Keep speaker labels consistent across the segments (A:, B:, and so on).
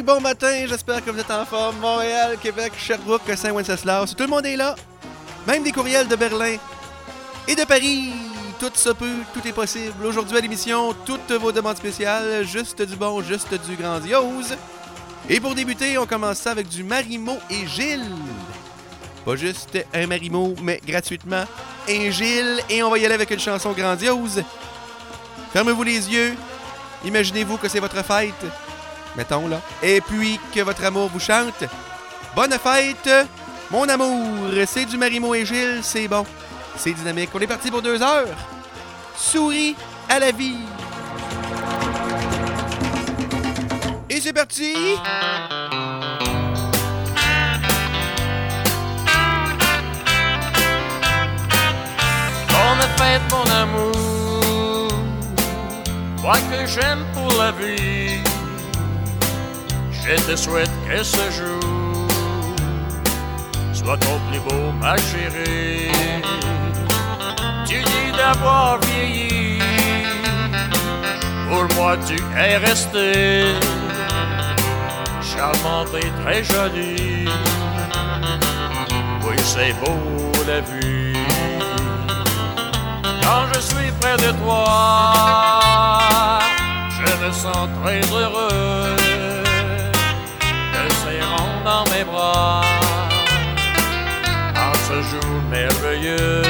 A: bon matin, j'espère que vous êtes en forme. Montréal, Québec, Sherbrooke, Saint-Wenceslas, tout le monde est là. Même des courriels de Berlin et de Paris. Tout se peut, tout est possible. Aujourd'hui à l'émission, toutes vos demandes spéciales, juste du bon, juste du grandiose. Et pour débuter, on commence ça avec du Marimo et Gilles. Pas juste un Marimo, mais gratuitement un Gilles. Et on va y aller avec une chanson grandiose. Fermez-vous les yeux. Imaginez-vous que c'est votre fête. Mettons là. Et puis que votre amour vous chante. Bonne fête, mon amour. C'est du Marimo et Gilles, c'est bon. C'est dynamique. On est parti pour 2 heures. Souris à la vie. Et c'est parti.
B: Bonne fête, mon amour, toi que j'aime pour la vie. Je te souhaite que ce jour soit ton plus beau, ma chérie. Tu dis d'avoir vieilli, pour moi tu es resté charmante et très jolie. Oui, c'est beau la vie. Quand je suis près de toi, je me sens très heureux, te serrant dans mes bras en ce jour merveilleux.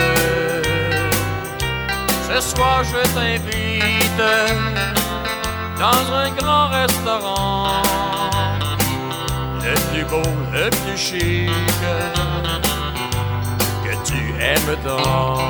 B: Ce soir je t'invite dans un grand restaurant, le plus beau, le plus chic que tu aimes tant.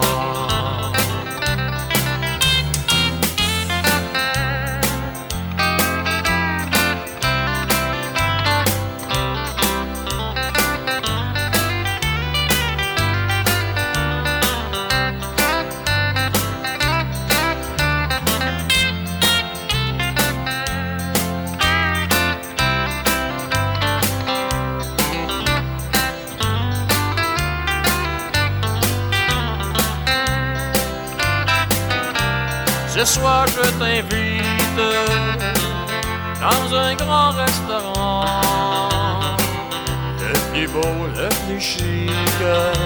B: Ce soir je t'invite dans un grand restaurant, le plus beau, le plus chic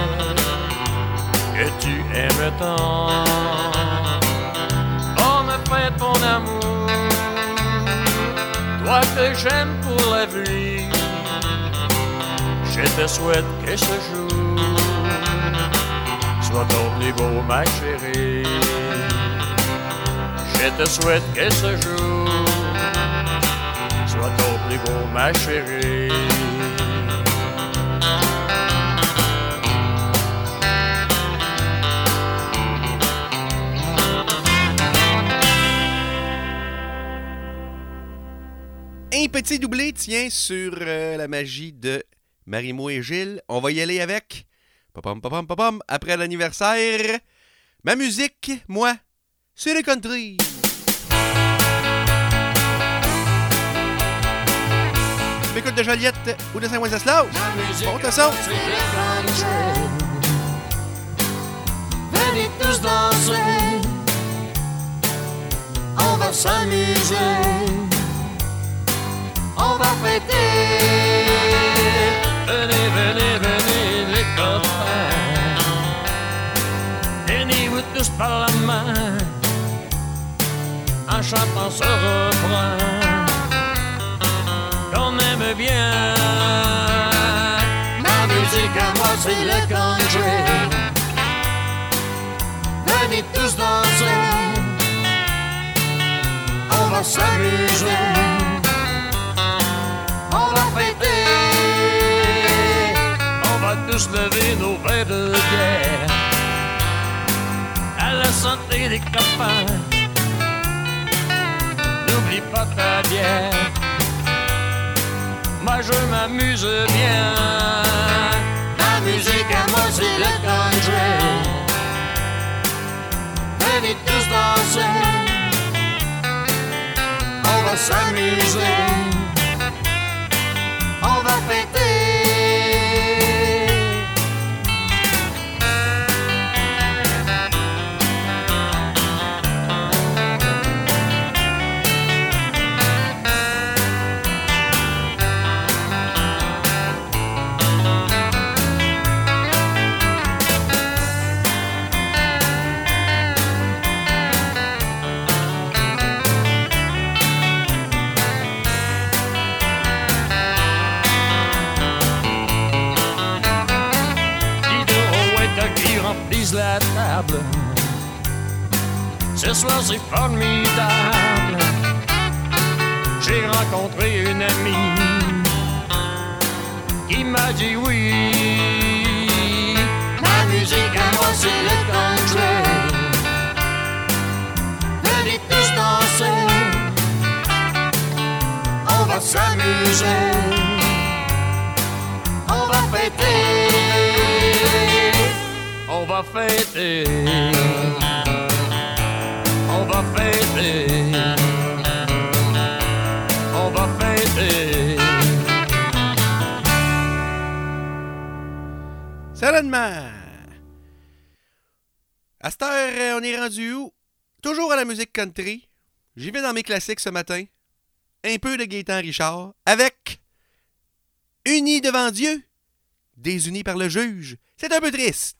B: que tu aimes tant. Bonne fête mon amour, toi que j'aime pour la vie. Je te souhaite que ce jour soit ton plus beau, ma chérie. Je te souhaite que ce jour soit ton plus beau, ma chérie.
A: Un petit doublé tient sur la magie de Marimo et Gilles. On va y aller avec papam, papam, papam, après l'anniversaire. Ma musique, moi, c'est le country. Écoute de Joliette ou de Saint-Wenceslas. Monte le son.
C: Venez tous danser, on va s'amuser, on va fêter.
B: Venez, venez, venez les copains, tenez-vous tous par la main en chantant ce refrain qu'on aime bien.
C: Ma musique à moi c'est le country. Venez tous danser, on va s'amuser, on va fêter.
B: On va tous lever nos verres de bière à la santé des copains. N'oublie pas ta bière, moi je m'amuse bien.
C: Ma musique à moi c'est le country. Venez tous danser, on va s'amuser, on va fêter.
B: diable. Ce soir c'est formidable. J'ai rencontré une amie qui m'a dit oui.
C: Ma musique à moi c'est le country. Venez tous danser. On va s'amuser. On va fêter.
B: On va fêter. On va fêter. On va fêter.
A: Certainement. À cette heure, on est rendu où? Toujours à la musique country. J'y vais dans mes classiques ce matin. Un peu de Gaétan Richard. Avec Unis devant Dieu, désunis par le juge. C'est un peu triste.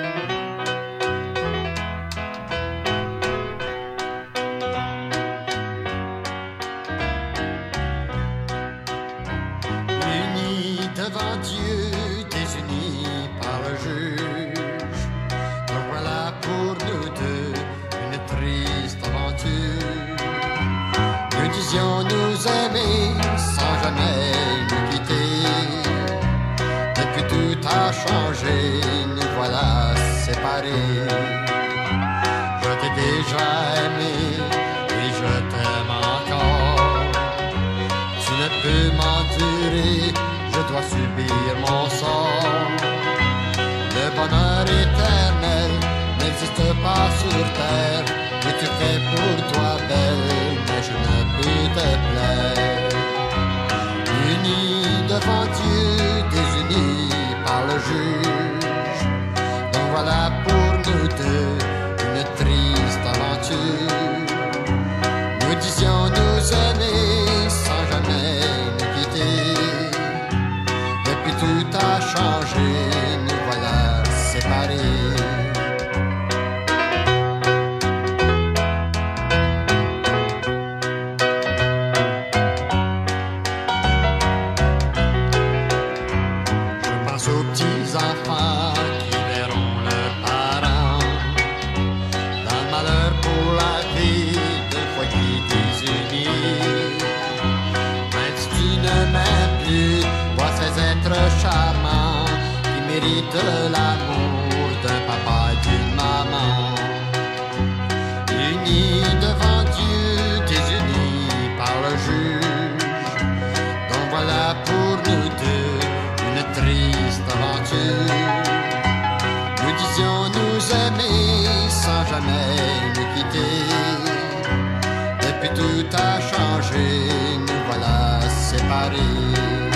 D: Unis devant Dieu, désunis par le juge. Donc voilà pour nous deux une triste aventure. Nous disions nous aimer sans jamais nous quitter. Depuis tout a changé, nous voilà séparés. Je t'ai déjà aimé et je t'aime encore. Tu ne peux m'endurer, je dois subir mon sort. Le bonheur éternel n'existe pas sur terre. Et tu fais pour toi belle, mais je ne peux te plaire. Unis devant Dieu, désunis par le juge. Donc voilà pour nous deux une triste aventure. Nous disions nous aimer sans jamais nous quitter. Depuis tout a changé, nous voilà séparés. Je pense aux petits enfants qui verront leurs parents dans le malheur pour la vie d'un foyer désunis. Même si tu ne m'aimes plus, vois ces êtres charmants qui méritent l'amour d'un papa et d'une maman. Unis devant Dieu, désunis par le juge. Donc voilà pour nous deux une triste aventure. Nous disions nous aimer sans jamais nous quitter. Depuis tout a changé, nous voilà séparés.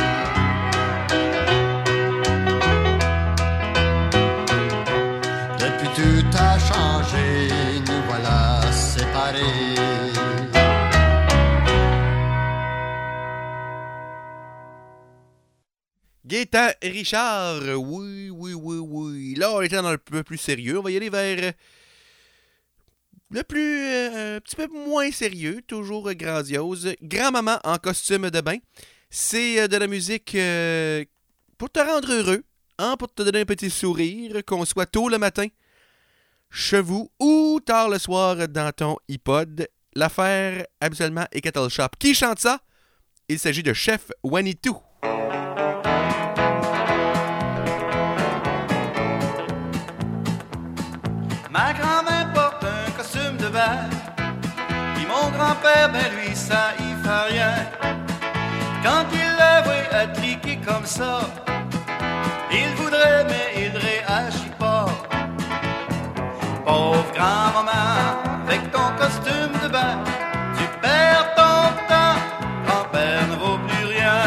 D: Depuis tout a changé, nous voilà séparés.
A: Gaétan Richard, oui. Là, on était dans le peu plus sérieux. On va y aller vers le plus, un petit peu moins sérieux, toujours grandiose. Grand-maman en costume de bain. C'est de la musique pour te rendre heureux, hein, pour te donner un petit sourire, qu'on soit tôt le matin, chez vous ou tard le soir dans ton iPod. L'affaire, habituellement, est Kettle Shop. Qui chante ça? Il s'agit de Chef Wanitou.
E: Ma grand-mère porte un costume de bain, puis mon grand-père, ben lui, ça y fait rien. Quand il la voit à triquer comme ça, il voudrait, mais il réagit pas. Pauvre grand-maman, avec ton costume de bain, tu perds ton temps, grand-père ne vaut plus rien.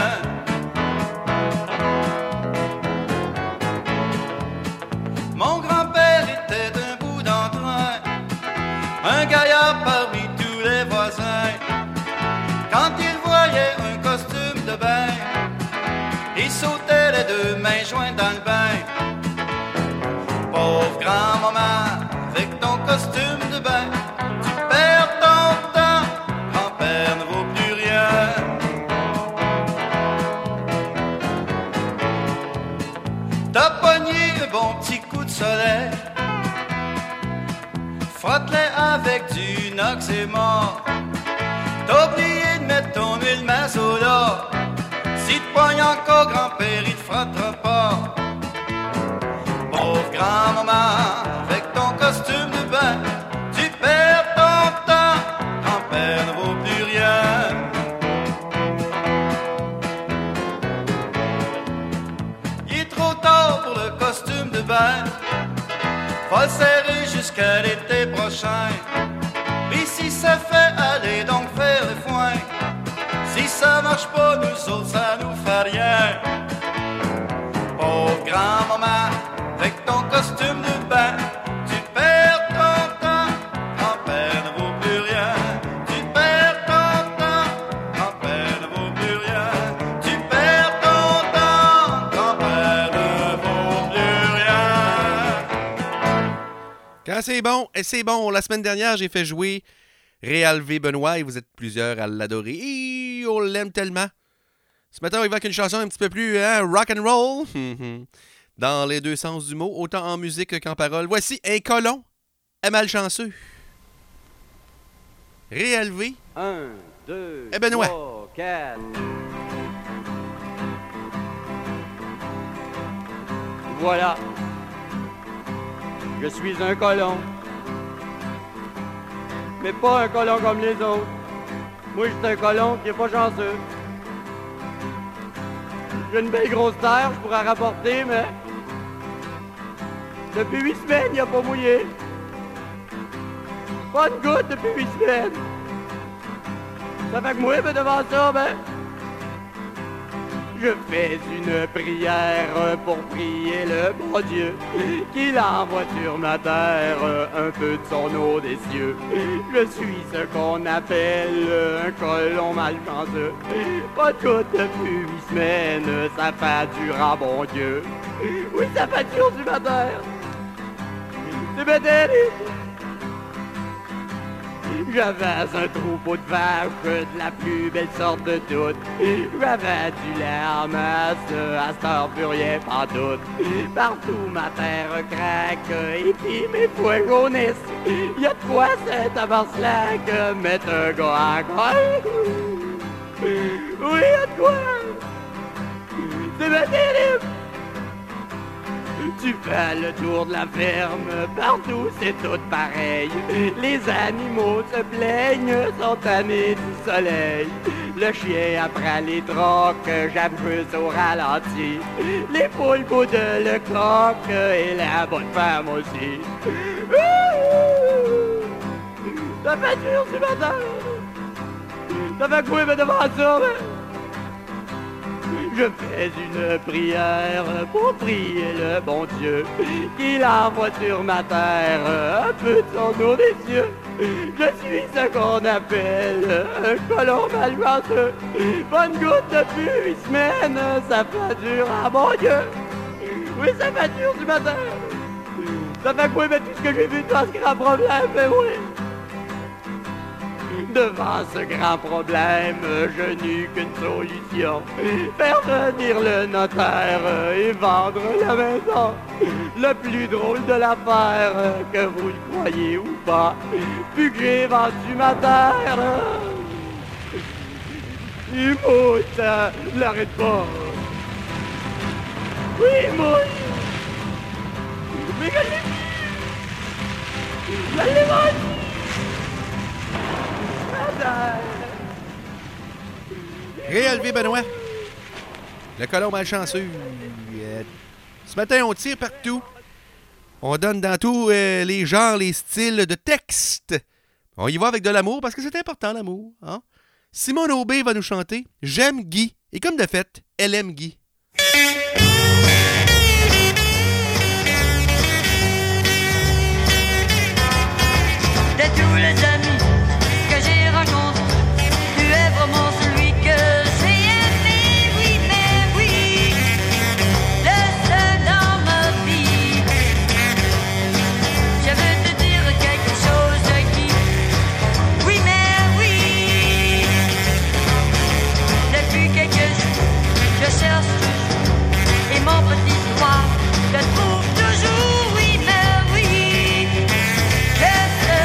E: Mon grand-père était d'un bout d'entrain, un gaillard parmi tous les voisins. Quand il voyait un costume de bain, il sautait les deux mains jointes dans le bain. Pauvre grand-maman, avec ton costume de bain, tu perds ton temps, grand-père ne vaut plus rien. T'as pogné un bon petit coup de soleil, Frotte-les avec du Nox et mort. T'as oublié de mettre ton huile mazola. Si te poignes encore, grand-père, il te frottera pas. Pauvre grand-maman, avec ton costume de bain, tu perds ton temps, grand-père ne vaut plus rien. Il est trop tard pour le costume de bain, va le serrer jusqu'à l'été prochain. Puis si ça fait, allez donc faire le foin. Si ça marche pas, nous autres, ça nous fait rien. Pauvre grand-maman, avec ton costume de bain, tu perds ton temps, grand-père ne vaut plus rien. Tu perds ton temps, grand-père ne vaut plus rien. Tu perds ton temps, grand-père ne vaut plus rien.
A: Quand c'est bon, et c'est bon. La semaine dernière, j'ai fait jouer Réal V. Benoît et vous êtes plusieurs à l'adorer. Et on l'aime tellement. Ce matin, on y va avec une chanson un petit peu plus rock and roll. Dans les deux sens du mot, autant en musique qu'en parole. Voici Un colon est malchanceux. Réal V.
F: 1, 2,
A: Et Benoît.
F: 3, 4. Voilà. Je suis un colon. Mais pas un colon comme les autres. Moi, je suis un colon qui est pas chanceux. J'ai une belle grosse terre, je pourrais rapporter, mais... Depuis 8 semaines, il a pas mouillé. Pas de goutte depuis 8 semaines. Ça fait que moi, ben devant ça, ben... Je fais une prière pour prier le bon Dieu qu'il envoie sur ma terre un peu de son eau des cieux. Je suis ce qu'on appelle un colon malchanceux. Pas de goutte depuis 8 semaines, ça fait dur à bon Dieu. Oui, ça fait dur sur ma terre. C'est bien terrible. J'avais un troupeau de vaches, de la plus belle sorte de toutes. J'avais du lait en masse, à cette heure plus rien pas doute. Partout ma terre craque, et puis mes poings jaunissent. Y'a de quoi c'est tabarnak, mettre un gars en croix. Oui, y'a de quoi. C'est bien terrible. Tu fais le tour de la ferme, partout c'est tout pareil. Les animaux se plaignent, sont tannés du soleil. Le chien après les trocs, j'abuse au ralenti. Les poules boudent le croc et la bonne femme aussi. Ça fait dur ce matin. Ça fait quoi devant ça, Je fais une prière pour prier le bon Dieu qu'il envoie sur ma terre un peu de son eau des cieux. Je suis ce qu'on appelle un colon malchanceux. Bonne goutte depuis 8 semaines, ça fait dur à mon Dieu. Oui, ça fait dur du matin. Ça fait quoi, mais tout ce que j'ai vu dans ce grand problème, ben oui. Devant ce grand problème, je n'eus qu'une solution. Faire venir le notaire et vendre la maison. Le plus drôle de l'affaire, que vous le croyez ou pas, vu que j'ai vendu ma terre. Il mouille, ça l'arrête pas. Oui, il mouille. Mais je l'ai vu. Je l'ai vendu.
A: Réal V. Benoît. Le colon malchanceux. Ce matin, on tire partout. On donne dans tous les genres, les styles de texte. On y va avec de l'amour parce que c'est important, l'amour. Hein? Simone Aubé va nous chanter « J'aime Guy ». Et comme de fait, elle aime Guy.
G: De tous les amis que j'ai rencontrés, tu es vraiment celui que j'ai aimé, oui, mais oui, le seul dans ma vie. Je veux te dire quelque chose qui, oui, mais oui, depuis quelques jours, je cherche toujours, et mon petit doigt le trouve toujours, oui, mais oui, le seul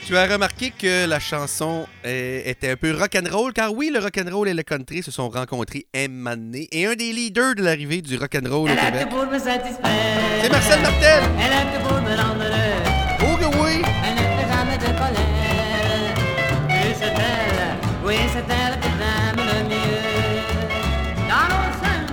A: Tu as remarqué que la chanson était un peu rock'n'roll, car oui, le rock'n'roll et le country se sont rencontrés un moment donné, et un des leaders de l'arrivée du rock'n'roll au Québec, c'est Marcel Martel.
C: Elle a tout pour me rendre heureux.
A: Oh que oui!
C: Elle ne fait jamais de colère. Oui c'est elle que j'aime le mieux. Dans nos seins.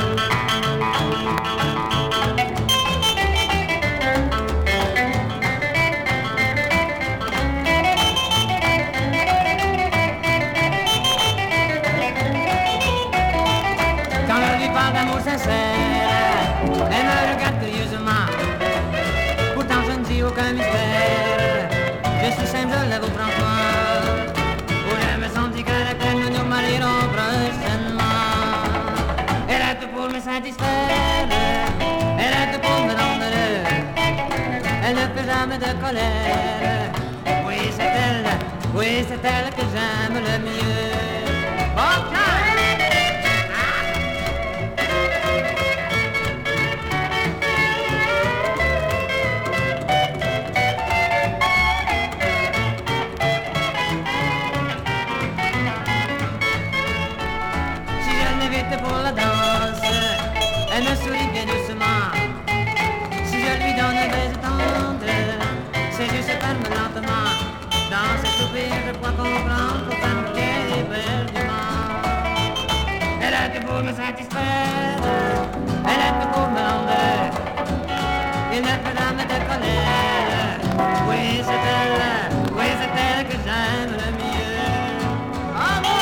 C: Quand je lui parle d'amour sincère, elle me regarde curieusement. Pourtant je ne dis aucun mystère. Je suis simple, je l'avoue franchement. Où je me sens du caractère, nous nous marierons prochainement. Elle a tout pour me satisfaire. Elle a tout pour me rendre heureux. Elle ne fait jamais de colère. Oui c'est elle que j'aime le mieux. Oh, pour la danse, elle me sourit bien doucement. Si je lui donne un baiser tendre, c'est juste ferme lentement. Dans cette soupir, je crois comprendre pour femme qu'elle est éperdument. Elle a tout pour me satisfaire, elle a tout pour me rendre. Il ne fait jamais de colère. Oui c'est elle que j'aime le mieux. Oh boy!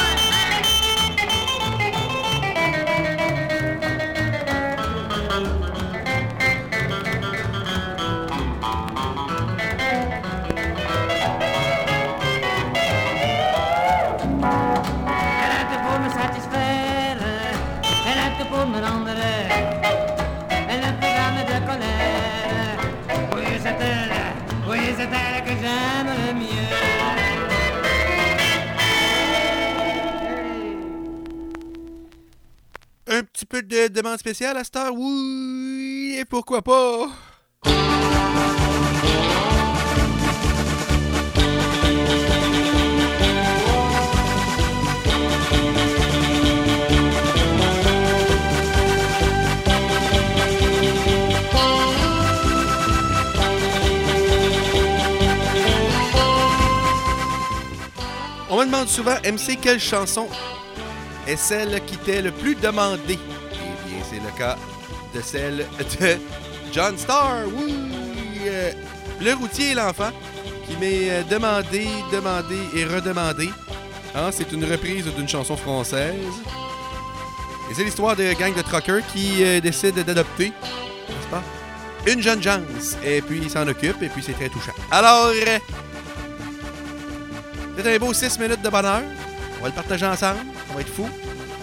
C: Pour me rendre, elle ne fait jamais de colère. Oui c'est elle que j'aime le mieux.
A: Un petit peu de demande spéciale à cette heure? Oui, et pourquoi pas? On me demande souvent, MC, quelle chanson est celle qui t'est le plus demandée? Eh bien, c'est le cas de celle de John Starr. Oui! Le routier et l'enfant, qui m'est demandé et redemandé. Hein, c'est une reprise d'une chanson française. Et c'est l'histoire de gang de truckers qui décident d'adopter, n'est-ce pas, une jeune gens. Et puis, ils s'en occupent, et puis c'est très touchant. Alors... c'est un beau 6 minutes de bonheur. On va le partager ensemble. Ça va être fou.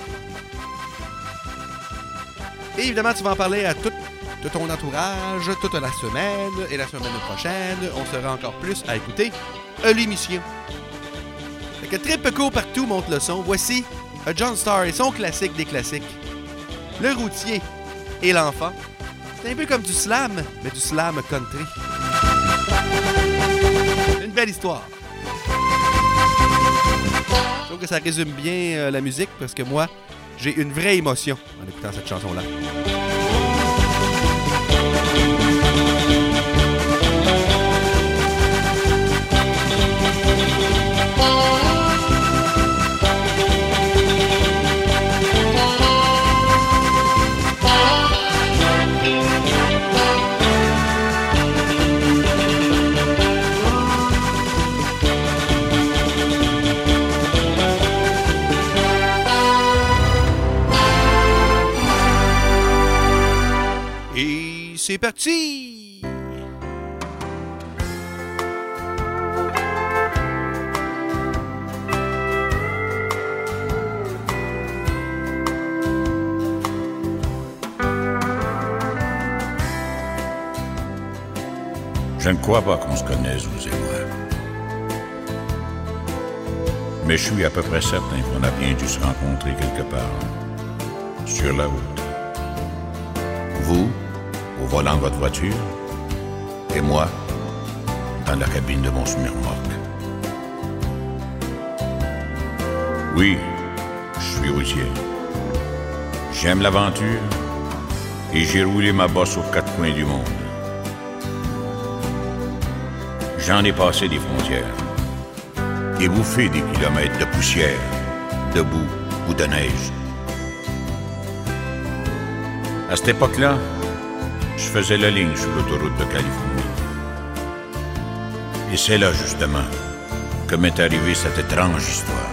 A: Et évidemment, tu vas en parler à tout ton entourage, toute la semaine. Et la semaine prochaine, on sera encore plus à écouter l'émission. Fait que Trip Court partout monte le son. Voici John Starr et son classique des classiques. Le routier et l'enfant. C'est un peu comme du slam, mais du slam country. Une belle histoire. Je trouve que ça résume bien la musique parce que moi, j'ai une vraie émotion en écoutant cette chanson-là. C'est parti!
H: Je ne crois pas qu'on se connaisse, vous et moi. Mais je suis à peu près certain qu'on a bien dû se rencontrer quelque part, sur la route. Vous, au volant de votre voiture, et moi, dans la cabine de mon semi-remorque. Oui, je suis routier. J'aime l'aventure et j'ai roulé ma bosse aux quatre coins du monde. J'en ai passé des frontières et bouffé des kilomètres de poussière, de boue ou de neige. À cette époque-là, je faisais la ligne sur l'autoroute de Californie. Et c'est là, justement, que m'est arrivée cette étrange histoire.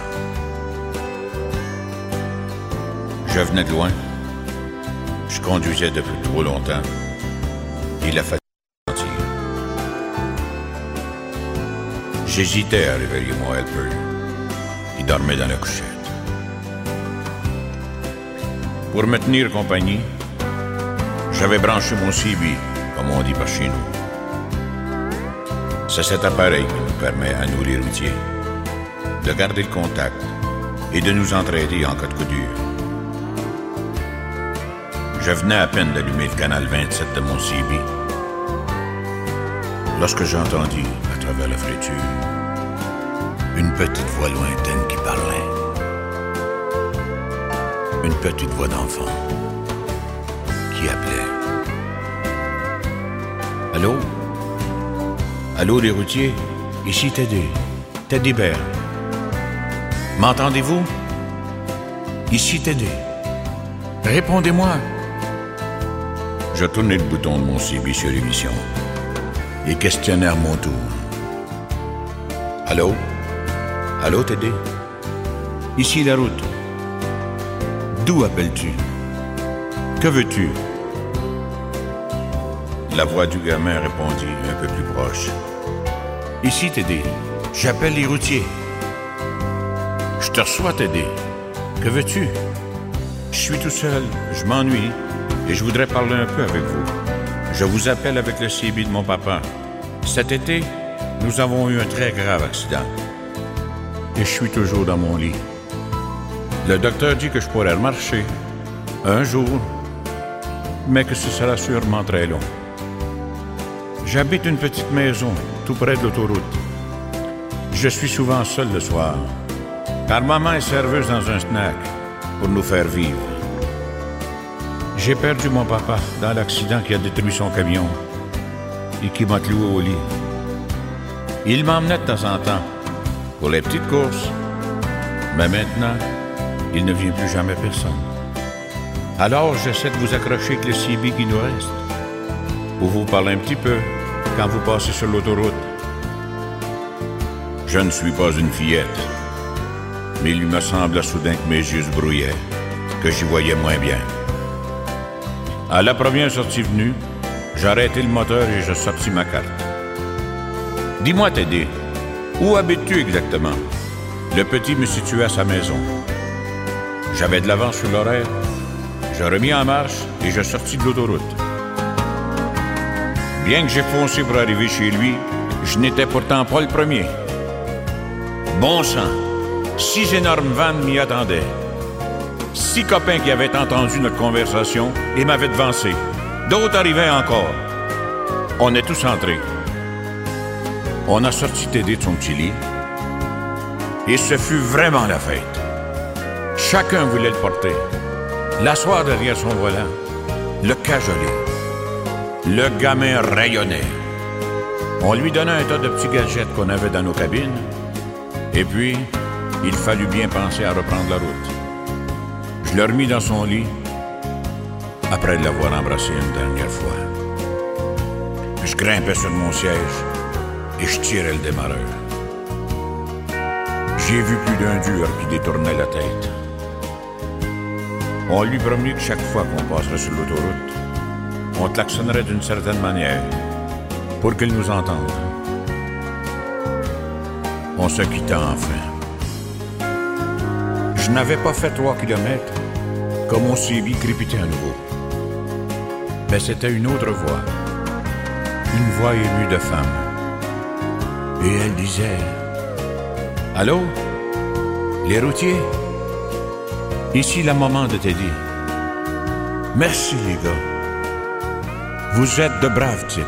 H: Je venais de loin. Je conduisais depuis trop longtemps. Il a fallu mentir. J'hésitais à réveiller mon helper. Il dormait dans la couchette. Pour me tenir compagnie, j'avais branché mon CB, comme on dit par chez nous. C'est cet appareil qui nous permet, à nous les routiers, de garder le contact et de nous entraider en cas de coup dur. Je venais à peine d'allumer le canal 27 de mon CB lorsque j'entendis, à travers la fréture, une petite voix lointaine qui parlait. Une petite voix d'enfant qui appelait. Allô? Allô, les routiers? Ici Teddy Bear. M'entendez-vous? Ici Teddy. Répondez-moi. Je tournai le bouton de mon CB sur l'émission et questionnai à mon tour. Allô? Allô, Teddy? Ici la route. D'où appelles-tu? Que veux-tu? La voix du gamin répondit un peu plus proche. Ici, Teddy. J'appelle les routiers. Je te reçois, Teddy. Que veux-tu? Je suis tout seul. Je m'ennuie et je voudrais parler un peu avec vous. Je vous appelle avec le CB de mon papa. Cet été, nous avons eu un très grave accident. Et je suis toujours dans mon lit. Le docteur dit que je pourrais marcher un jour, mais que ce sera sûrement très long. J'habite une petite maison tout près de l'autoroute. Je suis souvent seul le soir, car maman est serveuse dans un snack pour nous faire vivre. J'ai perdu mon papa dans l'accident qui a détruit son camion et qui m'a cloué au lit. Il m'emmenait de temps en temps pour les petites courses, mais maintenant, il ne vient plus jamais personne. Alors, j'essaie de vous accrocher avec le CB qui nous reste, pour vous parler un petit peu quand vous passez sur l'autoroute. Je ne suis pas une fillette, mais il me sembla soudain que mes yeux se brouillaient, que j'y voyais moins bien. À la première sortie venue, j'ai arrêté le moteur et j'ai sorti ma carte. Dis-moi, Teddy, où habites-tu exactement? Le petit me situait à sa maison. J'avais de l'avance sur l'horaire. Je remis en marche et je sortis de l'autoroute. Bien que j'ai foncé pour arriver chez lui, je n'étais pourtant pas le premier. Bon sang, 6 énormes vannes m'y attendaient. 6 copains qui avaient entendu notre conversation et m'avaient devancé. D'autres arrivaient encore. On est tous entrés. On a sorti Teddy de son petit lit et ce fut vraiment la fête. Chacun voulait le porter, l'asseoir derrière son volant, le cajoler. Le gamin rayonnait. On lui donnait un tas de petits gadgets qu'on avait dans nos cabines. Et puis, il fallut bien penser à reprendre la route. Je l'ai remis dans son lit après l'avoir embrassé une dernière fois. Je grimpais sur mon siège et je tirais le démarreur. J'ai vu plus d'un dur qui détournait la tête. On lui promet que chaque fois qu'on passerait sur l'autoroute, on klaxonnerait d'une certaine manière pour qu'il nous entende. On se quitta enfin. Je n'avais pas fait 3 kilomètres quand mon CB crépitait à nouveau. Mais c'était une autre voix. Une voix émue de femme. Et elle disait... Allô? Les routiers? Ici la maman de Teddy. Merci les gars. Vous êtes de braves types.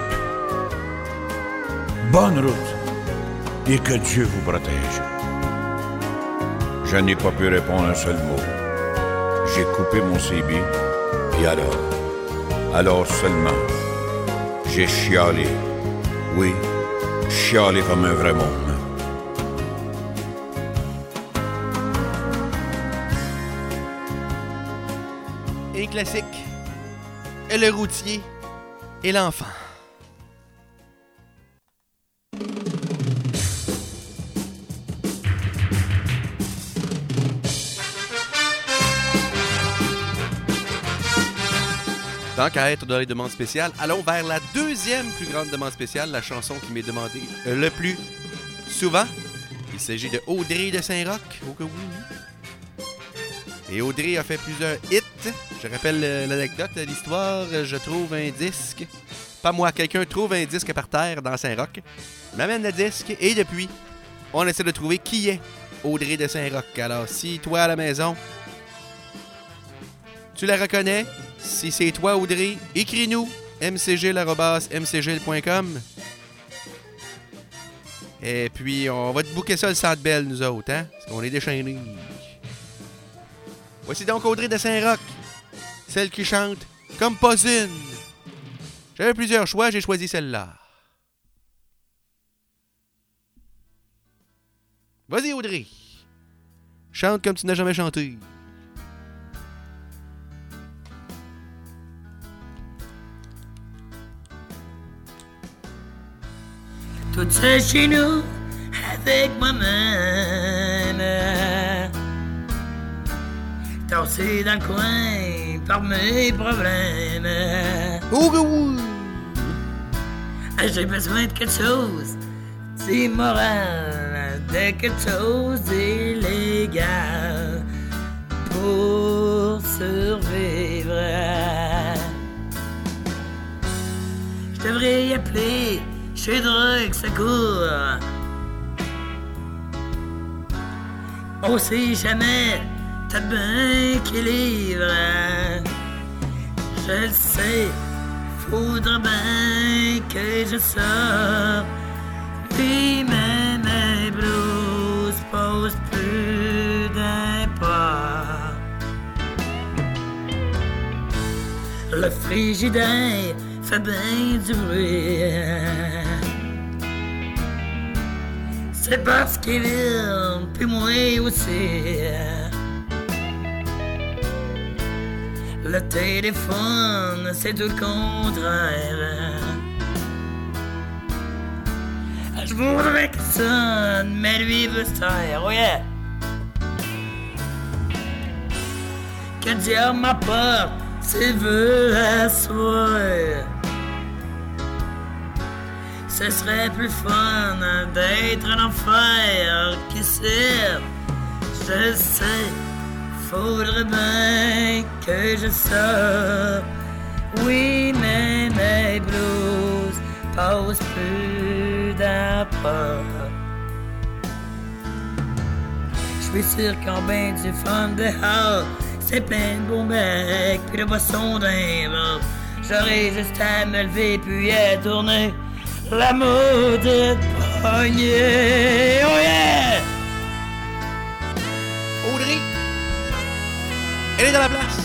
H: Bonne route et que Dieu vous protège. Je n'ai pas pu répondre un seul mot. J'ai coupé mon CB, et alors seulement, j'ai chialé. Oui, chialé comme un vrai monde.
A: Et classique, le routier et l'enfant. Tant qu'à être dans les demandes spéciales, allons vers la deuxième plus grande demande spéciale, la chanson qui m'est demandée le plus souvent. Il s'agit de Audrey de Saint-Roch. Oh que oui. Et Audrey a fait plusieurs hits. Je rappelle l'anecdote, l'histoire. Je trouve un disque. Pas moi, quelqu'un trouve un disque par terre dans Saint-Roch, m'amène le disque et depuis, on essaie de trouver qui est Audrey de Saint-Roch. Alors, si toi à la maison, tu la reconnais, si c'est toi Audrey, écris-nous mcgil@mcgil.com. Et puis, on va te booker ça le Centre Bell, nous autres, hein? Parce qu'on est déchaînés. Voici donc Audrey de Saint-Roch, celle qui chante comme pas une. J'avais plusieurs choix, j'ai choisi celle-là. Vas-y, Audrey. Chante comme tu n'as jamais chanté.
I: Toute seule chez nous, avec moi-même, torsé dans le coin par mes problèmes.
A: Oh que oui!
I: J'ai besoin de quelque chose d'immoral, de quelque chose d'illégal pour survivre. Je devrais y appeler chez Drogue Secours. On sait jamais, t'as bien qui livre. Je le sais, faudra bien que je sorte. Puis même mes blues posent plus d'import. Le frigidaire fait bien du bruit. C'est parce qu'il vient, puis moi aussi. Le téléphone, c'est tout le contraire. Je voudrais qu'il sonne, mais lui veut se taire, oh yeah. Que Dieu m'apporte s'il veut asseoir. Ce serait plus fun d'être en enfer, qui sait, je sais, faudrait bien que je sorte. Oui, mais mes blues posent plus d'import. J'suis sûr qu'en ben du fun dehors, c'est plein de beaux mecs, puis de boissons d'un bord. J'aurais juste à me lever puis à tourner la maudite poignée. Oh yeah!
A: Audrey, elle est dans la place.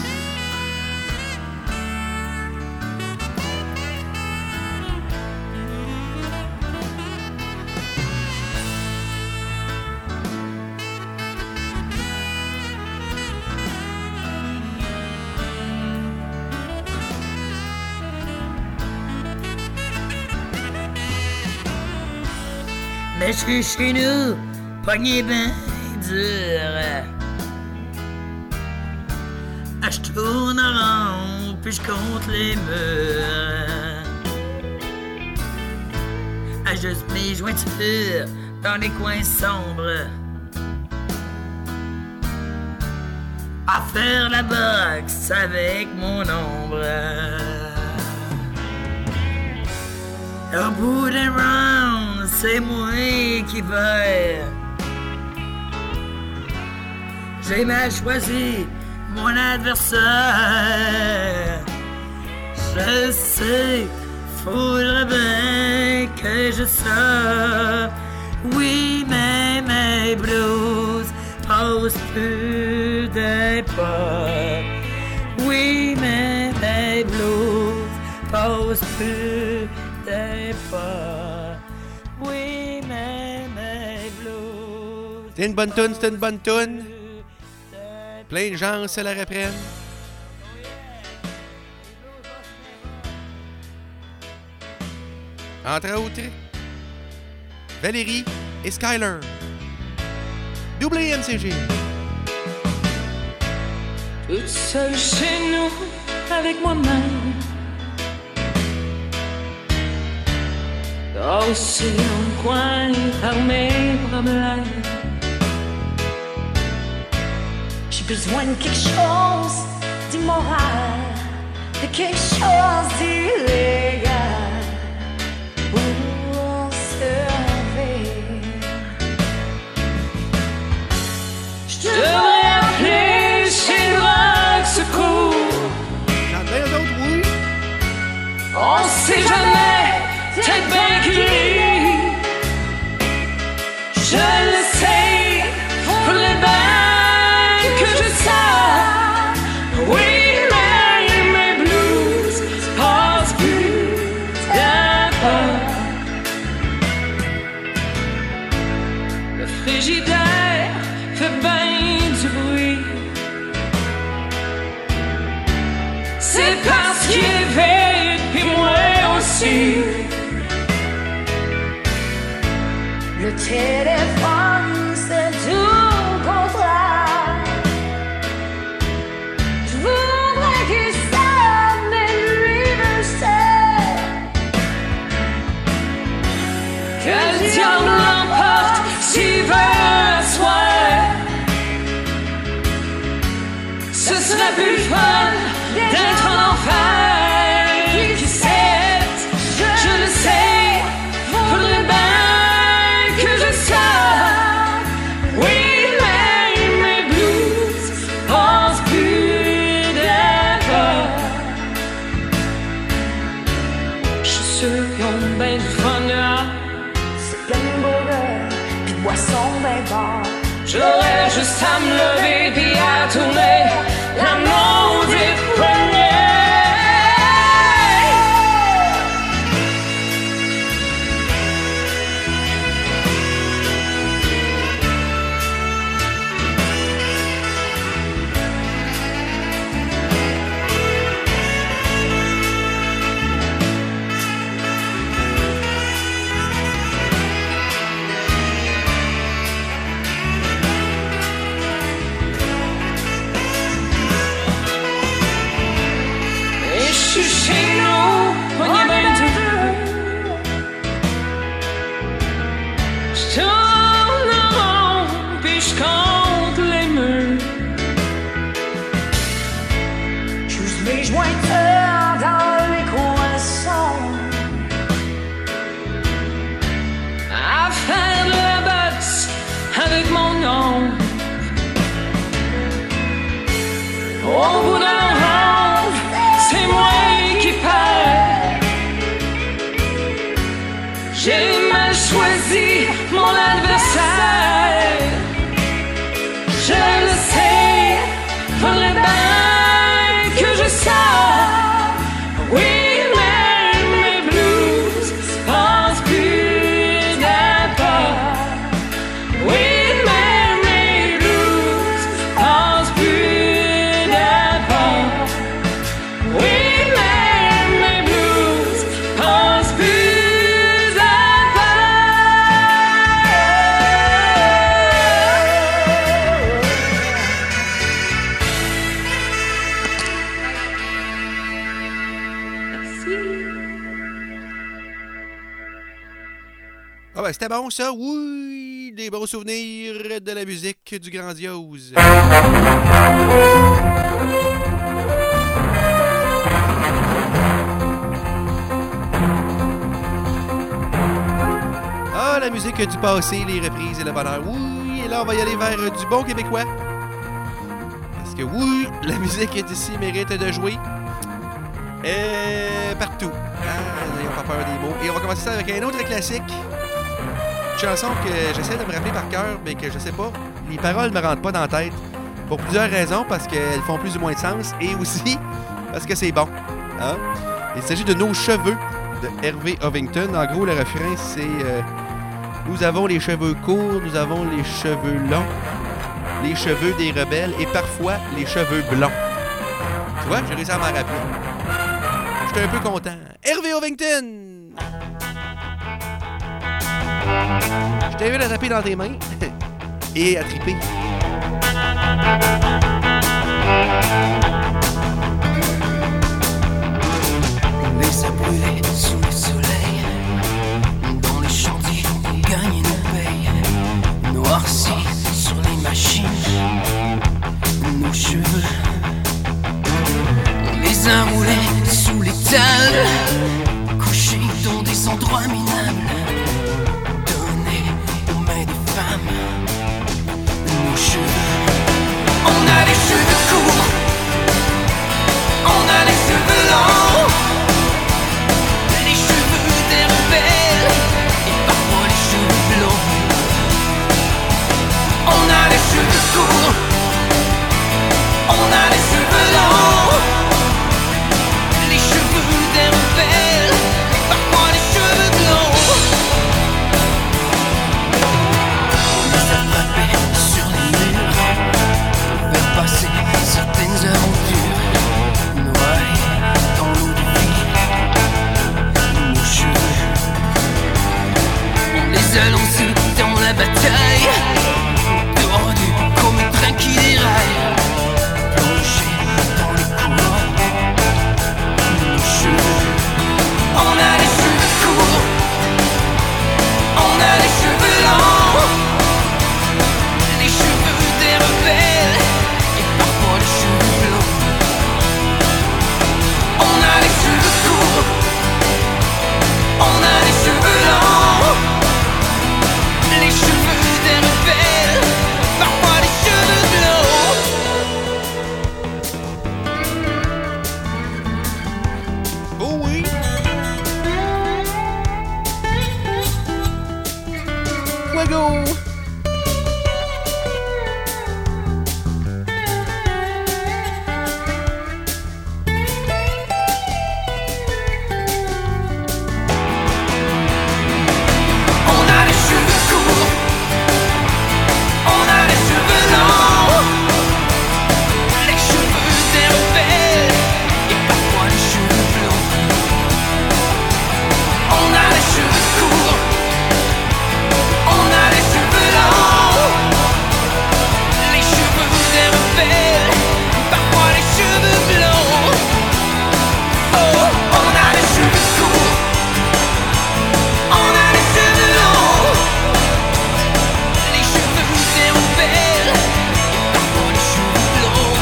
I: Mais je suis chez nous, pogné ben dur. Je tourne en rond, puis je compte les murs. Juste mes jointures dans les coins sombres. À faire la boxe avec mon ombre. Au bout d'un round, c'est moi qui perds. J'ai mal choisi mon adversaire. Je sais, faudrait bien que je sorte. Oui, mais mes blues pose plus d'importe. Oui, mais mes blues pose plus d'importe. Oui, mais mes blues.
A: C'est une bonne toune, c'est une bonne toune. Plein de gens se la reprennent. Entre autres, Valérie et Skyler. Doublé MCG.
J: Toute seule chez nous, avec moi-même. Aussi en coin par mes problèmes.
G: J'ai besoin de quelque chose d'immoral, de quelque chose d'illégal pour survivre.
J: Je devrais appeler chez Drogue Secours.
A: J'en ai un autre, oui.
J: On sait jamais, peut-être bien qu'il lit. Je le sais, faudrait bien que je sache. Oui, mais mes blues passent plus d'importe. Le frigidaire fait bien du bruit. C'est parce qu'il est vide, puis moi aussi.
G: Le téléphone, c'est tout le contraire. Je voudrais qu'il sonne, mais lui me sait.
J: Que le diable l'emporte s'il veut un soir. Ce serait plus fun d'être en enfer. Qui sait, je le sais, faudrait bien que je sorte. Oui, mais mes blues pensent plus d'importe. Je suis sûr qu'ils ont bien du fun dehors.
G: C'est plein de bonheur, pis de boissons ben bord.
J: J'aurais juste à me lever puis à tourner la maudite poignée. Je suis chez nous, on y est bien deux. Je tourne en rond, puis je compte les murs.
G: J'use mes jointeurs dans les coins sombres.
J: À faire de la boxe avec mon nom. Au bout d'un round, c'est moi qui perds. J'ai mal choisi mon adversaire. Je le sais, faudrait bien que je sorte. Oui, mais mes blues pensent plus d'importe. Oui, mais mes blues pensent plus d'importe. Oui, mais mes blues pensent plus d'importe.
A: Ah ben, c'était bon, ça. Oui, des bons souvenirs de la musique du Grandiose. Ah, la musique du passé, les reprises et le bonheur. Oui, et là, on va y aller vers du bon québécois. Parce que oui, la musique d'ici mérite de jouer. Partout. Ah, n'ayons pas peur des mots. Et on va commencer ça avec un autre classique. Une chanson que j'essaie de me rappeler par cœur, mais que je sais pas les paroles me rentrent pas dans la tête. Pour plusieurs raisons, parce qu'elles font plus ou moins de sens, et aussi parce que c'est bon. Hein? Il s'agit de Nos cheveux de Hervé Ovington. En gros, le refrain, c'est nous avons les cheveux courts, nous avons les cheveux longs, les cheveux des rebelles et parfois les cheveux blonds. Tu vois, j'ai réussi à m'en rappeler. J'étais un peu content. Hervé Ovington! Je t'invite à taper dans tes mains et à triper.
K: Les a brûlés sous le soleil, dans les chantiers on gagne nos payes, noircis sur les machines, nos cheveux, on les a roulés sous les tables, couchés dans des endroits minables, donnés aux mains des femmes, nos cheveux. On a les cheveux courts, on a les cheveux longs, les cheveux des rebelles et parfois les cheveux blonds. On a les cheveux courts, on a les cheveux longs, les cheveux des rebelles et parfois les cheveux blonds. On les a frappés sur les murs, faire passer certaines aventures, noyées dans l'eau de vie, nos cheveux. On les a lancés dans la bataille, tordus comme un train qui déraille, plongés dans le courant, nos cheveux. On a les cheveux courts, on a les cheveux longs, les cheveux des rebelles et parfois les cheveux blonds. On a les cheveux courts, on a les cheveux longs, les cheveux des rebelles, parfois les cheveux blonds.
A: Oh oui! Fuego!
K: On a les cheveux courts, on a les cheveux longs, les cheveux des rebelles et parfois les cheveux blonds. On a les cheveux courts, on a les cheveux longs, les cheveux des rebelles et parfois les cheveux blonds. Oh, on a les cheveux courts, on a les cheveux longs, les cheveux des rebelles et parfois les cheveux blonds.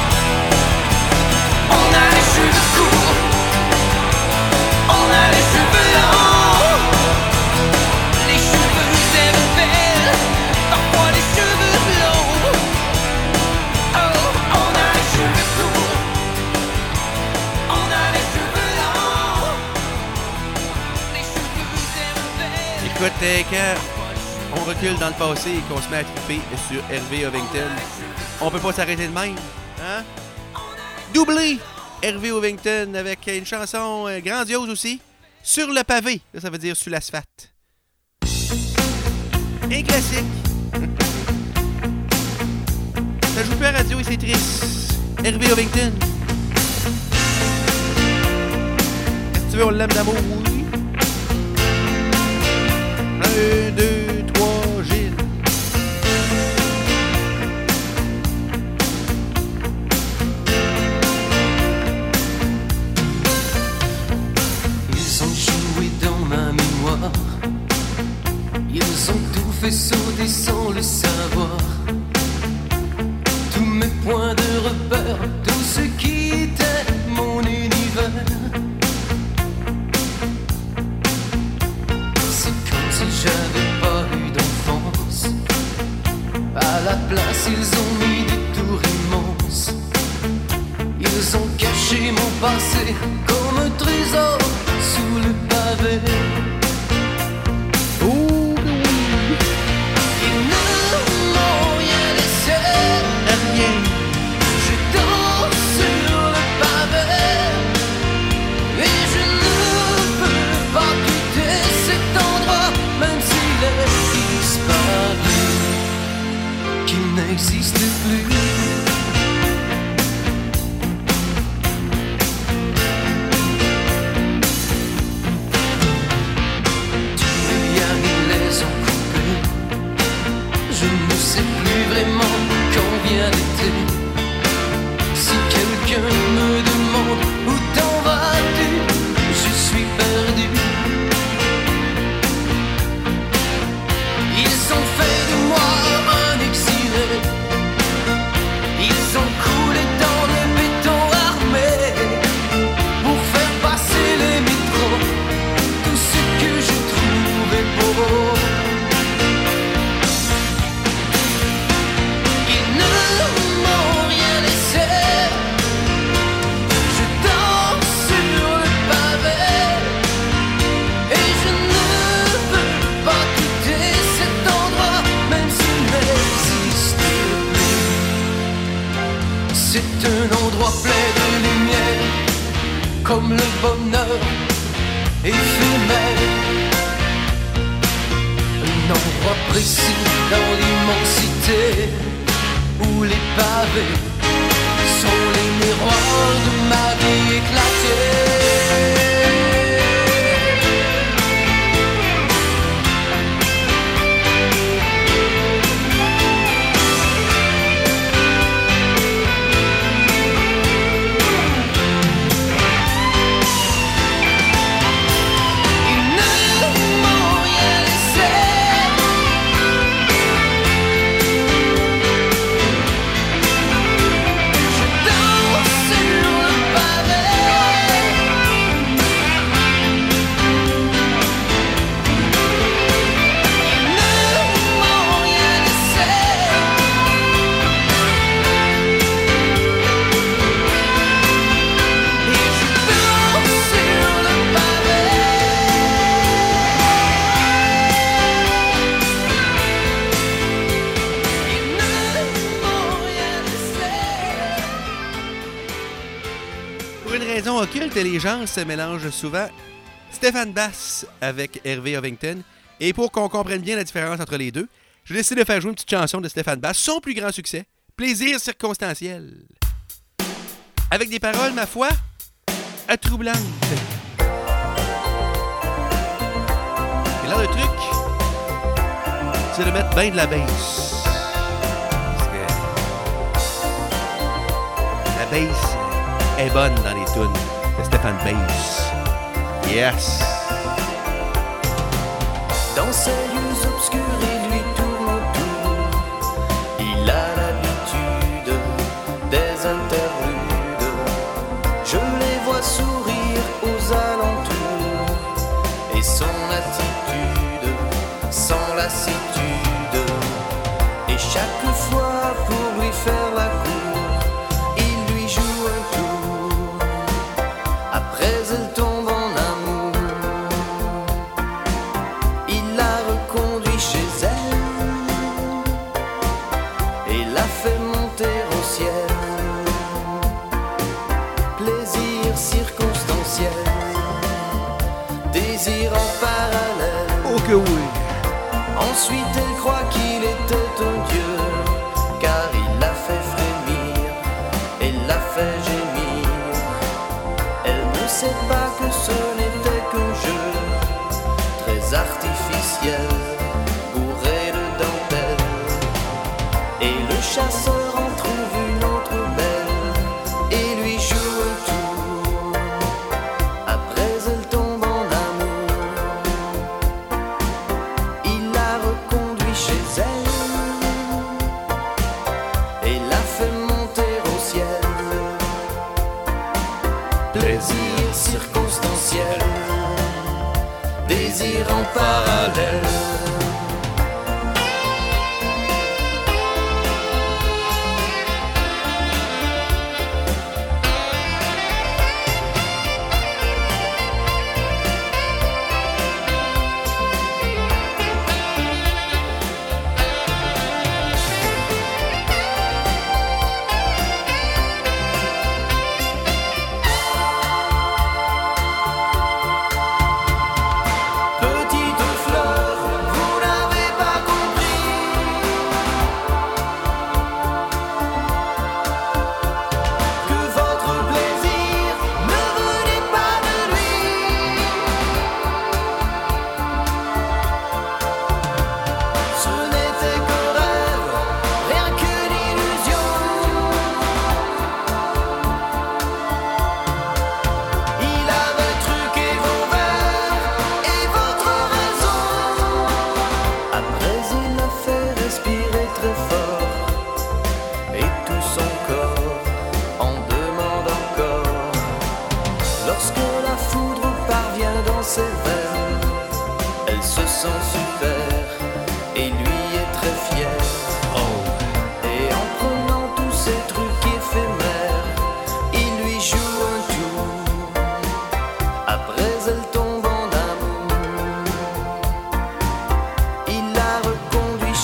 K: On a les cheveux courts, on a les cheveux longs, les cheveux des rebelles, parfois les cheveux blonds. Oh, on a les cheveux courts, on a les cheveux longs, les cheveux des rebelles.
A: Écoute, quand on recule dans le passé et qu'on se met à triper sur Hervé Ovington, on peut pas s'arrêter de même. Hein? Doublé Hervé Ovington avec une chanson grandiose aussi, Sur le pavé. Là, ça veut dire sur l'asphalte. Un classique. Ça joue plus à la radio et c'est triste. Hervé Ovington. Si tu veux, on l'aime d'amour, oui. 1, 2, 3, Gilles.
K: Ils ont joué dans ma mémoire, ils ont tout fait sauter sans le savoir. Tous mes points de repère, tout ce qui était mon univers. C'est comme si j'avais pas eu d'enfance. À la place, ils ont mis des tours immenses. Ils ont caché mon passé comme un trésor sous le pavé. Oh oui. Ils ne m'ont rien reflet de lumière, comme le bonheur éphémère. Un endroit précis dans l'immensité où les pavés sont les miroirs de ma vie éclatée.
A: Occulte et les gens se mélangent souvent. Stéphane Basse avec Hervé Ovington. Et pour qu'on comprenne bien la différence entre les deux, j'ai décidé de faire jouer une petite chanson de Stéphane Basse, son plus grand succès, Plaisir circonstanciel. Avec des paroles, ma foi, troublantes. Et là, le truc, c'est de mettre bien de la bass. Parce que la bass est bonne dans les tunes de Stéphane Bass. Yes!
K: Dans ces lieux obscurs, il lui tourne autour. Il a l'habitude des interludes. Je les vois sourire aux alentours. Et son attitude, sans lassitude. Et chaque fois pour lui faire la cour, il lui joue un tour. Après elle tombe en amour. Il la reconduit chez elle et la fait monter au ciel. Plaisir circonstanciel, désir en parallèle.
A: Oh que oui!
K: Ensuite elle croit qu'il était un dieu, car il l'a fait frémir et l'a fait gémir. Elle ne sait pas que ce n'était qu'un jeu très artificiel, bourré de dentelle. Et le chasseur en trouve une autre belle et lui joue un tour. Après elle tombe en amour. Il la reconduit chez elle et la fait monter au ciel. Plaisir circonstanciel, désir en parallèle.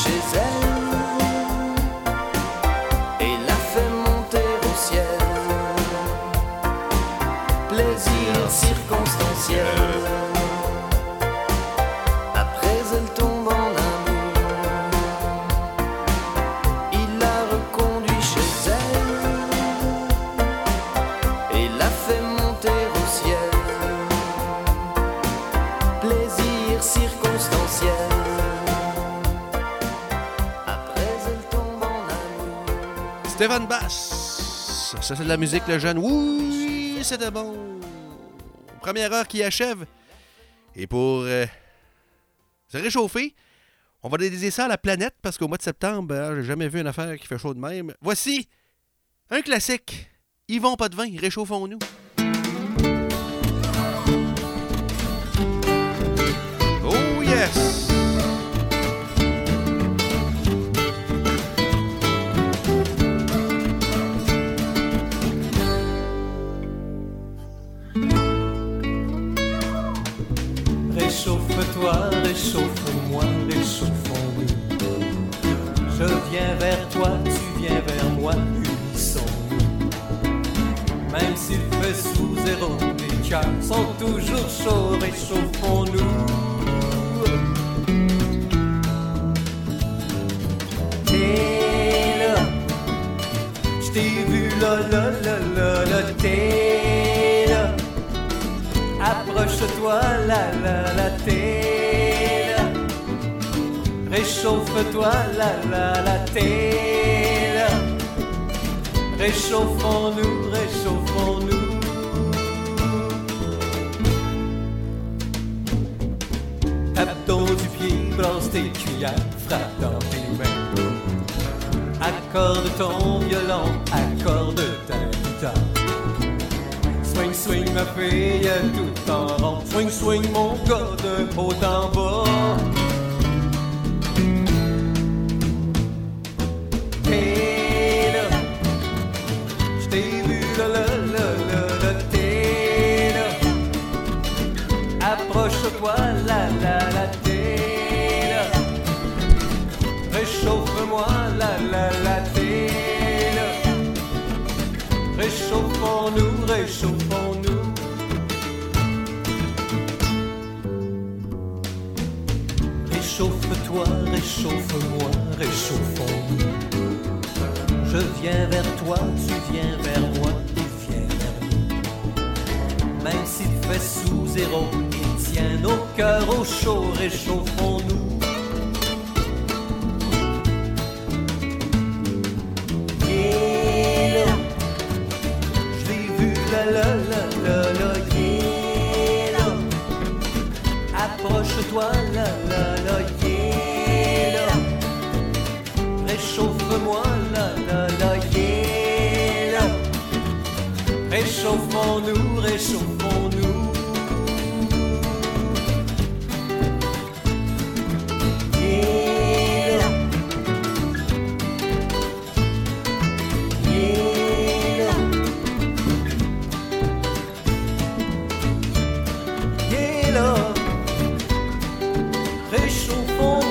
K: Ciel.
A: Stéphane Bass. Ça, c'est de la musique, le jeune. Oui, c'était bon. Première heure qui achève. Et pour se réchauffer, on va dédier ça à la planète parce qu'au mois de septembre, j'ai jamais vu une affaire qui fait chaud de même. Voici un classique. Yvon Potvin, réchauffons-nous. Oh yes!
L: Réchauffe-toi, réchauffe-moi, réchauffons-nous. Je viens vers toi, tu viens vers moi, unissons-nous. Même s'il fait sous zéro, les cœurs sont toujours chauds, réchauffons-nous. T'es là, je t'ai vu là, là, là, là, là, t'es là. Approche-toi, la la la, t'es là. Réchauffe-toi, la la la, t'es là. Réchauffons-nous, réchauffons-nous. Tape donc du pied, brasse tes cuillères, frappe dans tes mains. Accorde ton violon, accorde ta guitare. Swing, swing ma fille, tout en rond. Swing, swing mon gars de haut en bas. T'es là, je t'ai vu là, là, là, là, là, t'es là. Approche-toi, la, la, la, t'es là. Réchauffe-moi, la, la, la, t'es là. Réchauffons-nous, réchauffons-nous. Réchauffe-toi, réchauffe-moi, réchauffons-nous. Je viens vers toi, tu viens vers moi, tu viens vers nous. Même s'il fait sous zéro, il tient nos cœurs au chaud, réchauffons-nous. Yeah, je l'ai vu là, là, là, là, là, yeah, là. Approche-toi, là, là, là, yeah, là. Réchauffe-moi, là, là, là, yeah, là. Réchauffons-nous, réchauffons-nous. Yeah, là. Yeah, là. Yeah, là. Réchauffons-nous.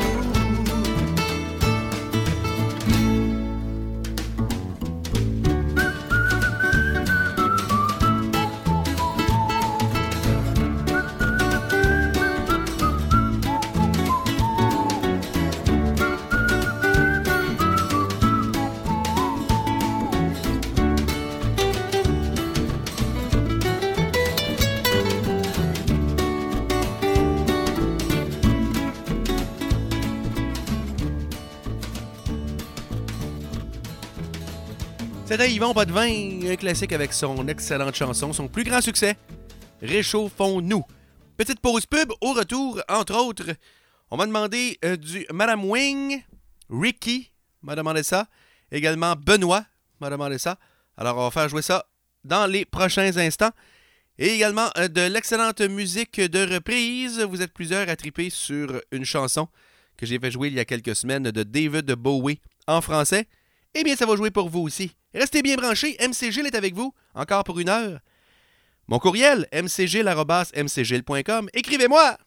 A: C'était Yvon Potvin, un classique avec son excellente chanson, son plus grand succès, Réchauffons-nous. Petite pause pub, au retour, entre autres, on m'a demandé du Madame Wing, Ricky m'a demandé ça, également Benoît m'a demandé ça. Alors on va faire jouer ça dans les prochains instants. Et également de l'excellente musique de reprise. Vous êtes plusieurs à triper sur une chanson que j'ai fait jouer il y a quelques semaines de David Bowie en français. Eh bien, ça va jouer pour vous aussi. Restez bien branchés, MC Gilles est avec vous, encore pour 1 heure. Mon courriel, mcgilles@mcgilles.com. Écrivez-moi!